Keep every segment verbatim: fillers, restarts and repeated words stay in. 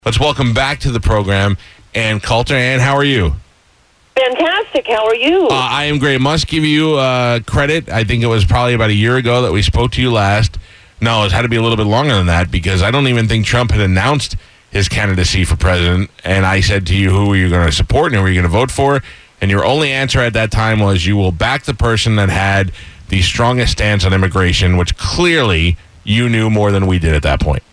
Let's welcome back to the program Ann Coulter. Ann, how are you? Fantastic. How are you? Uh, I am great. Must give you uh, credit. I think it was probably about a year ago that we spoke to you last. No, it had to be a little bit longer than that because I don't even think Trump had announced his candidacy for president. And I said to you, who were you going to support and who were you going to vote for? And your only answer at that time was you will back the person that had the strongest stance on immigration, which clearly you knew more than we did at that point.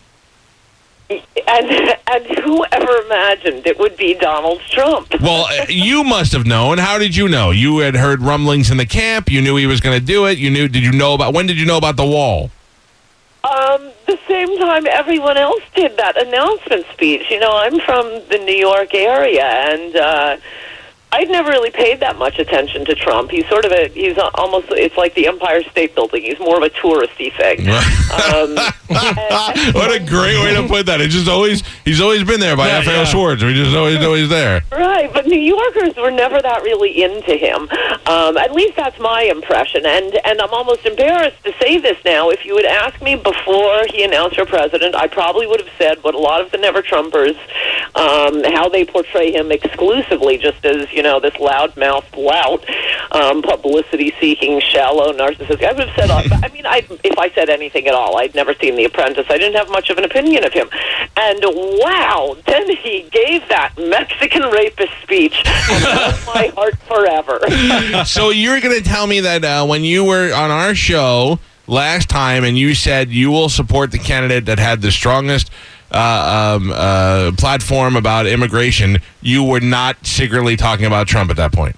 And, and whoever imagined it would be Donald Trump? Well, you must have known. How did you know? You had heard rumblings in the camp. You knew he was going to do it. You knew. Did you know about? When did you know about the wall? Um, the same time everyone else did that announcement speech. You know, I'm from the New York area, and uh, I'd never really paid that much attention to Trump. He's sort of a, he's almost, it's like the Empire State Building. He's more of a touristy thing. um, and, what a great way to put that. It's just always, he's always been there by yeah, F A L yeah. Schwartz. We just always know he's there. Right, but New Yorkers were never that really into him. Um, at least that's my impression. And, and I'm almost embarrassed to say this now. If you had asked me before he announced for president, I probably would have said what a lot of the Never-Trumpers, um, how they portray him exclusively just as, you know, this loudmouth lout, um, publicity-seeking, shallow narcissist. I would have said, I mean, I, if I said anything at all, I'd never seen The Apprentice. I didn't have much of an opinion of him. And wow, then he gave that Mexican rapist speech and broke my heart forever. So you're going to tell me that uh, when you were on our show last time and you said you will support the candidate that had the strongest Uh, um, uh, platform about immigration, you were not secretly talking about Trump at that point?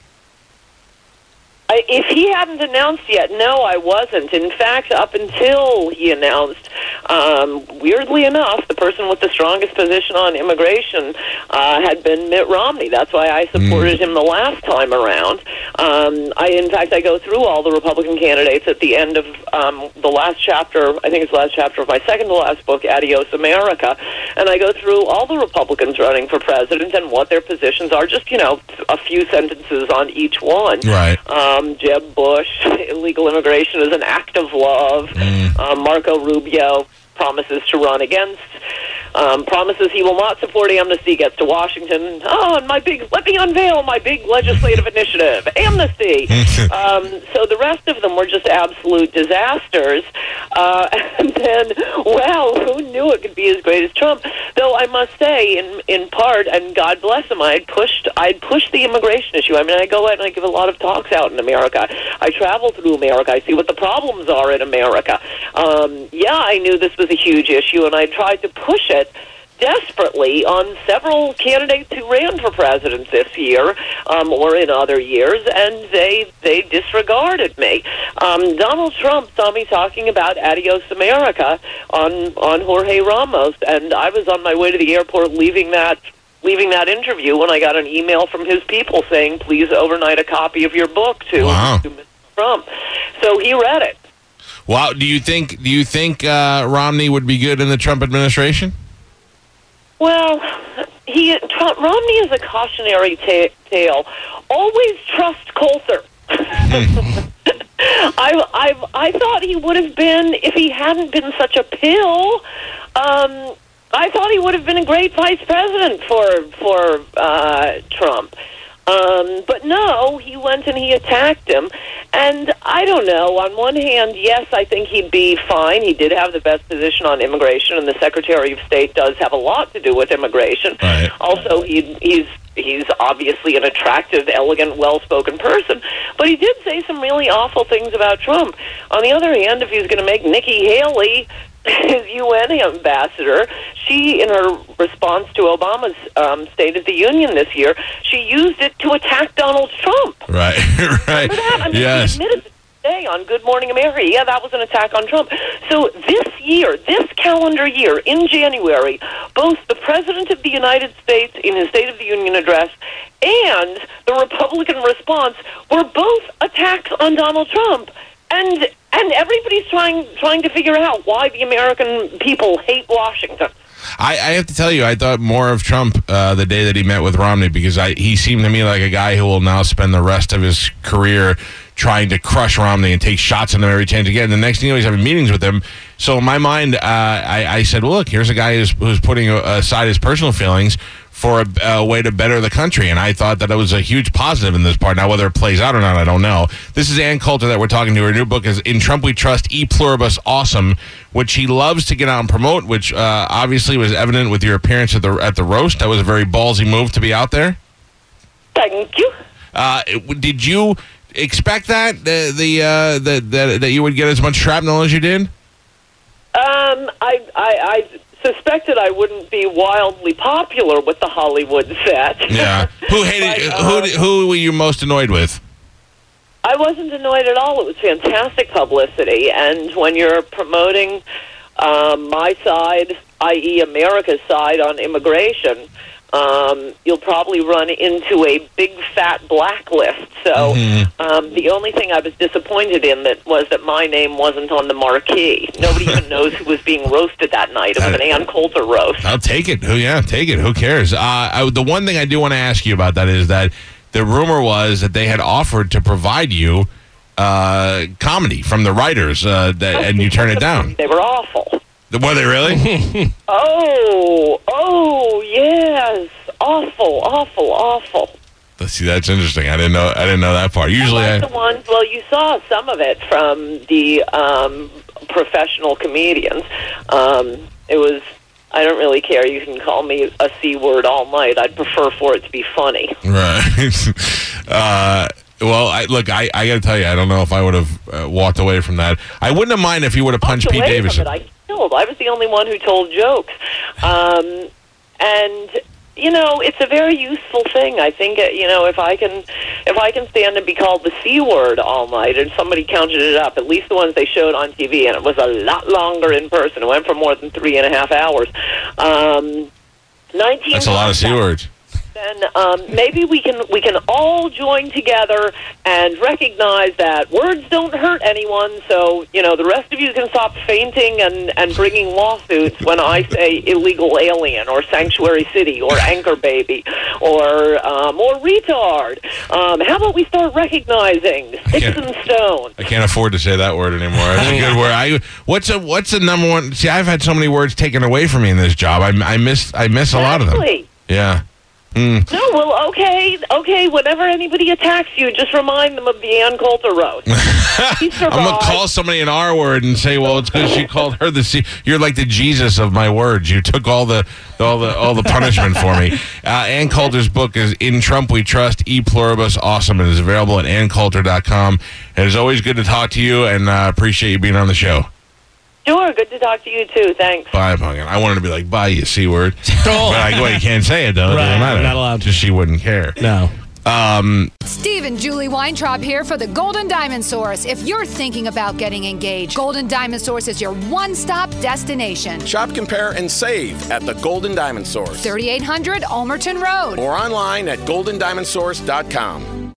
I, if he hadn't announced yet, no, I wasn't. In fact, up until he announced, um, weirdly enough, the person with the strongest position on immigration uh, had been Mitt Romney. That's why I supported mm. him the last time around. Um, I, in fact, I go through all the Republican candidates at the end of um, the last chapter, I think it's the last chapter of my second to last book, Adios America, and I go through all the Republicans running for president and what their positions are, just, you know, a few sentences on each one. Right. Um, Jeb Bush, illegal immigration is an act of love. Mm. Um, Marco Rubio promises to run against, um, promises he will not support amnesty, gets to Washington. Oh, and my big, let me unveil my big legislative initiative, amnesty. um, so the rest of them were just absolute disasters. Uh, and then, well, who knew it could be as great as Trump? Though I must say, in in part, and God bless him, I'd pushed, I'd pushed the immigration issue. I mean, I go out and I give a lot of talks out in America. I travel through America. I see what the problems are in America. Um, yeah, I knew this was a huge issue, and I tried to push it desperately on several candidates who ran for president this year um, or in other years, and they they disregarded me. Um, Donald Trump saw me talking about Adios America on, on Jorge Ramos, and I was on my way to the airport leaving that leaving that interview when I got an email from his people saying, please overnight a copy of your book to, wow. to Mister Trump. So he read it. Wow. Do you think do you think uh, Romney would be good in the Trump administration? Well, he Trump, Romney is a cautionary ta- tale. Always trust Coulter. I, I I thought he would have been, if he hadn't been such a pill, um, I thought he would have been a great vice president for for uh, Trump. Um, but no, he went and he attacked him. And I don't know. On one hand, yes, I think he'd be fine. He did have the best position on immigration, and the Secretary of State does have a lot to do with immigration. Right. Also, he, he's he's obviously an attractive, elegant, well-spoken person. But he did say some really awful things about Trump. On the other hand, if he's going to make Nikki Haley his U N ambassador, she, in her response to Obama's um, State of the Union this year, she used it to attack Donald Trump. Right, right. Remember that? I mean, yes. he admitted today on Good Morning America, yeah, that was an attack on Trump. So this year, this calendar year, in January, both the President of the United States in his State of the Union address and the Republican response were both attacks on Donald Trump. And and everybody's trying trying to figure out why the American people hate Washington. I, I have to tell you, I thought more of Trump uh, the day that he met with Romney because I, he seemed to me like a guy who will now spend the rest of his career trying to crush Romney and take shots at him every chance again. The next thing you know, he's having meetings with him. So in my mind, uh, I, I said, well, look, here's a guy who's, who's putting aside his personal feelings for a, a way to better the country. And I thought that it was a huge positive in this part. Now, whether it plays out or not, I don't know. This is Ann Coulter that we're talking to. Her new book is In Trump We Trust, E Pluribus Awesome, which she loves to get out and promote, which uh, obviously was evident with your appearance at the at the roast. That was a very ballsy move to be out there. Thank you. Uh, did you expect that, the, the, uh, the, the, that you would get as much shrapnel as you did? Um, I, I, I suspected I wouldn't be wildly popular with the Hollywood set. Yeah. Who hated? But, um, who who were you most annoyed with? I wasn't annoyed at all. It was fantastic publicity, and when you're promoting um, my side, that is, America's side on immigration, um, you'll probably run into a big fat blacklist. So Mm-hmm. um, the only thing I was disappointed in that was that my name wasn't on the marquee. Nobody even knows who was being roasted that night. It was an Ann Coulter roast. I'll take it. Who? Yeah, take it. Who cares? Uh, I, the one thing I do want to ask you about that is that the rumor was that they had offered to provide you uh, comedy from the writers, uh, that, and you turned it down. They were awful. Were they really? Oh, oh, yes. Awful, awful, awful. Let's see, that's interesting. I didn't know. I didn't know that part. Usually, I I, like the ones. Well, you saw some of it from the um, professional comedians. Um, it was. I don't really care. You can call me a C word all night. I'd prefer for it to be funny. right. uh, well, I, look, I, I got to tell you, I don't know if I would have uh, walked away from that. I wouldn't have minded if you would have punched Walked Pete away Davidson. From it. I killed. I was the only one who told jokes, um, and. You know, it's a very useful thing. I think, uh, you know, if I can if I can stand and be called the C word all night, and somebody counted it up, at least the ones they showed on T V, and it was a lot longer in person. It went for more than three and a half hours. Um, nineteen That's a lot of C words. Then um, maybe we can we can all join together and recognize that words don't hurt anyone. So you know the rest of you can stop fainting and, and bringing lawsuits when I say illegal alien or sanctuary city or anchor baby or um, or retard. Um, how about we start recognizing sticks and stone? I can't afford to say that word anymore. That's a good word. I what's a what's the number one? See, I've had so many words taken away from me in this job. I, I miss I miss a lot of them. Exactly. Yeah. Mm. No, well, okay, okay. Whenever anybody attacks you, just remind them of the Ann Coulter roast. I'm gonna call somebody an R word and say, "Well, it's because she called her the C." You're like the Jesus of my words. You took all the all the all the punishment for me. Uh, Ann Coulter's book is In Trump We Trust, E Pluribus Awesome. It is available at ann coulter dot com. It is always good to talk to you, and uh, appreciate you being on the show. Sure, good to talk to you too. Thanks. Bye, Pumpkin. I wanted to be like, bye, you C word. But I go, you can't say it, though. It Right, doesn't matter. not allowed to. Just she wouldn't care. No. Um, Steve and Julie Weintraub here for the Golden Diamond Source. If you're thinking about getting engaged, Golden Diamond Source is your one-stop destination. Shop, compare, and save at the Golden Diamond Source. thirty-eight hundred Ulmerton Road. Or online at golden diamond source dot com.